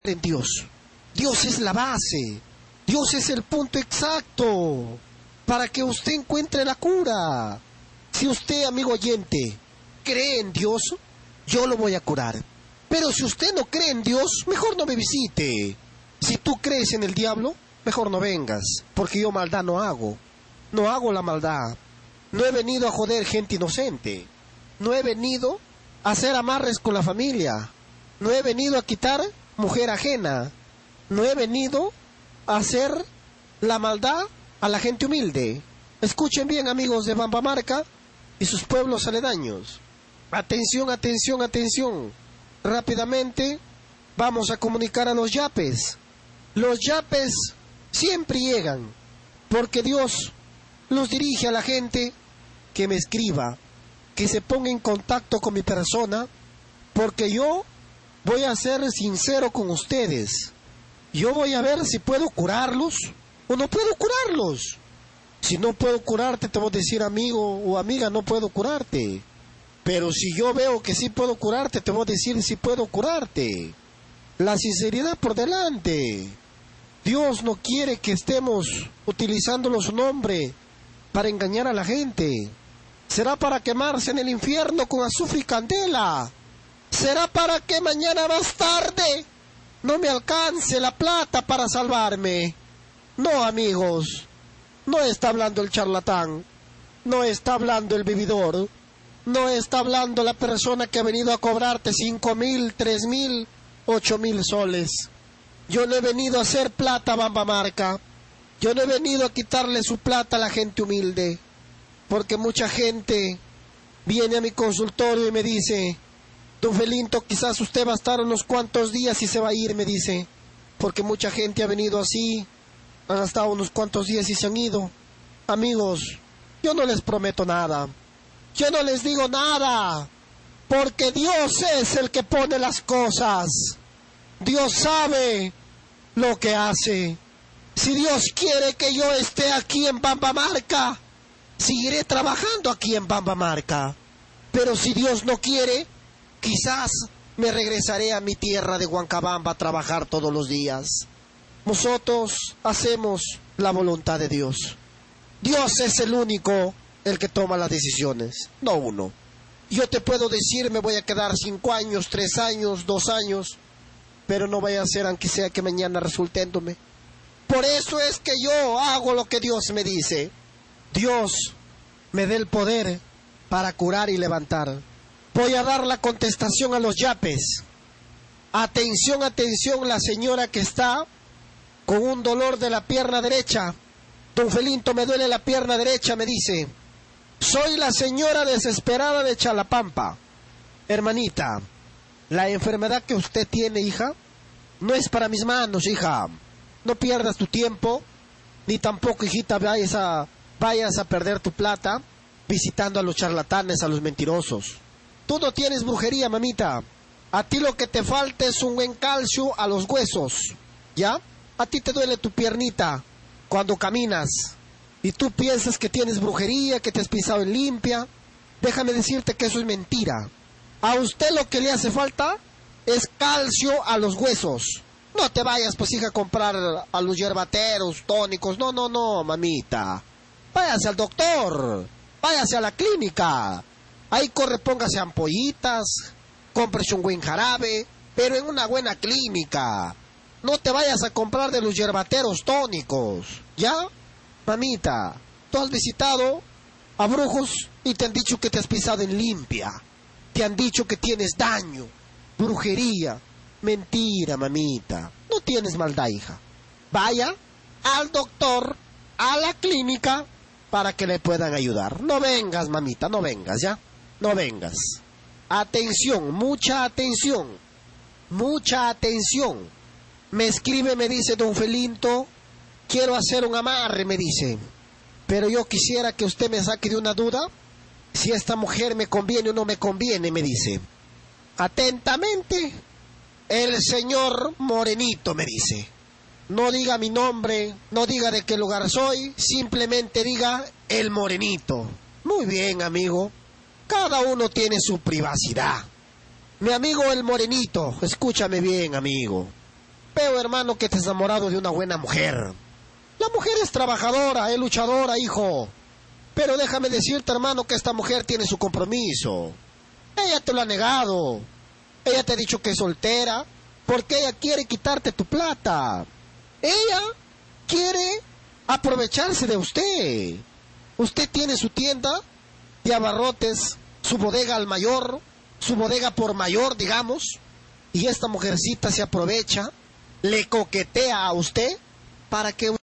en Dios. Dios es la base. Dios es el punto exacto para que usted encuentre la cura. Si usted, amigo oyente, cree en Dios, yo lo voy a curar. Pero si usted no cree en Dios, mejor no me visite. Si tú crees en el diablo, mejor no vengas, porque yo maldad no hago. No hago la maldad. No he venido a joder gente inocente. No he venido a hacer amarres con la familia. No he venido a quitar mujer ajena. No he venido a hacer la maldad a la gente humilde. Escuchen bien, amigos de Bambamarca y sus pueblos aledaños. Atención, atención, atención. Rápidamente vamos a comunicar a los yapes. Los yapes siempre llegan, porque Dios los dirige a la gente que me escriba, que se ponga en contacto con mi persona, porque yo voy a ser sincero con ustedes. Yo voy a ver si puedo curarlos o no puedo curarlos. Si no puedo curarte, te voy a decir, amigo o amiga, no puedo curarte. Pero si yo veo que sí puedo curarte, te voy a decir si puedo curarte. La sinceridad por delante. Dios no quiere que estemos utilizando su nombre para engañar a la gente. Será para quemarse en el infierno con azufre y candela. Será para que mañana más tarde no me alcance la plata para salvarme. No, amigos, no está hablando el charlatán, no está hablando el vividor, no está hablando la persona que ha venido a cobrarte 5,000, 3,000, 8,000 soles. Yo no he venido a hacer plata, Bambamarca. Yo no he venido a quitarle su plata a la gente humilde, porque mucha gente viene a mi consultorio y me dice: don Felinto, quizás usted va a estar unos cuantos días y se va a ir, me dice, porque mucha gente ha venido así, han estado unos cuantos días y se han ido. Amigos, yo no les prometo nada, yo no les digo nada, porque Dios es el que pone las cosas. Dios sabe lo que hace. Si Dios quiere que yo esté aquí en Bambamarca, seguiré trabajando aquí en Bambamarca. Pero si Dios no quiere, quizás me regresaré a mi tierra de Huancabamba a trabajar todos los días. Nosotros hacemos la voluntad de Dios. Dios es el único el que toma las decisiones, no uno. Yo te puedo decir, me voy a quedar 5 años, 3 años, 2 años, pero no vaya a ser aunque sea que mañana resulténdome. Por eso es que yo hago lo que Dios me dice. Dios me dé el poder para curar y levantar. Voy a dar la contestación a los yapes. Atención, atención, la señora que está con un dolor de la pierna derecha. Don Felinto, me duele la pierna derecha, me dice. Soy la señora desesperada de Chalapampa. Hermanita, la enfermedad que usted tiene, hija, no es para mis manos, hija. No pierdas tu tiempo, ni tampoco, hijita, vayas a perder tu plata visitando a los charlatanes, a los mentirosos. Tú no tienes brujería, mamita. A ti lo que te falta es un buen calcio a los huesos, ¿ya? A ti te duele tu piernita cuando caminas y tú piensas que tienes brujería, que te has pisado en limpia. Déjame decirte que eso es mentira. A usted lo que le hace falta es calcio a los huesos. No te vayas, pues, hija, a comprar a los yerbateros, tónicos. No, no, no, mamita. Váyase al doctor, váyase a la clínica. Ahí póngase ampollitas, cómprese un buen jarabe, pero en una buena clínica. No te vayas a comprar de los yerbateros tónicos, ¿ya? Mamita, tú has visitado a brujos y te han dicho que te has pisado en limpia. Te han dicho que tienes daño, brujería. Mentira, mamita. No tienes maldad, hija. Vaya al doctor, a la clínica, para que le puedan ayudar. No vengas, mamita, no vengas, ¿ya? No vengas. Atención, mucha atención. Mucha atención. Me escribe, me dice: don Felinto, quiero hacer un amarre, me dice. Pero yo quisiera que usted me saque de una duda si esta mujer me conviene o no me conviene, me dice. Atentamente, el señor Morenito, me dice. No diga mi nombre, no diga de qué lugar soy, simplemente diga el Morenito. Muy bien, amigo. Cada uno tiene su privacidad. Mi amigo el Morenito, escúchame bien, amigo. Veo, hermano, que te has enamorado de una buena mujer. La mujer es trabajadora, es luchadora, hijo. Pero déjame decirte, hermano, que esta mujer tiene su compromiso. Ella te lo ha negado. Ella te ha dicho que es soltera porque ella quiere quitarte tu plata. Ella quiere aprovecharse de usted. Usted tiene su tienda de abarrotes, su bodega al mayor, su bodega por mayor, digamos, y esta mujercita se aprovecha, le coquetea a usted para que